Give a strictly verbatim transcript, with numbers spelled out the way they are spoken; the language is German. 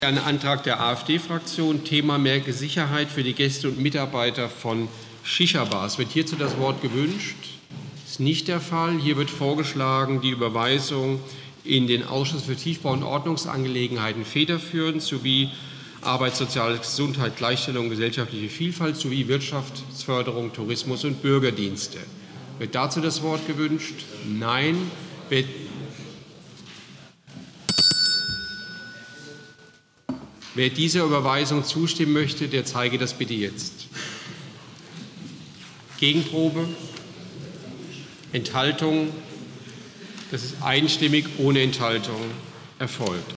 Ein Antrag der AfD-Fraktion, Thema mehr Sicherheit für die Gäste und Mitarbeiter von Shisha-Bars. Wird hierzu das Wort gewünscht? Das ist nicht der Fall. Hier wird vorgeschlagen, die Überweisung in den Ausschuss für Tiefbau- und Ordnungsangelegenheiten federführend sowie Arbeit, Soziales, Gesundheit, Gleichstellung, gesellschaftliche Vielfalt sowie Wirtschaftsförderung, Tourismus und Bürgerdienste. Wird dazu das Wort gewünscht? Nein. Wird Wer dieser Überweisung zustimmen möchte, der zeige das bitte jetzt. Gegenprobe? Enthaltung? Das ist einstimmig ohne Enthaltung erfolgt.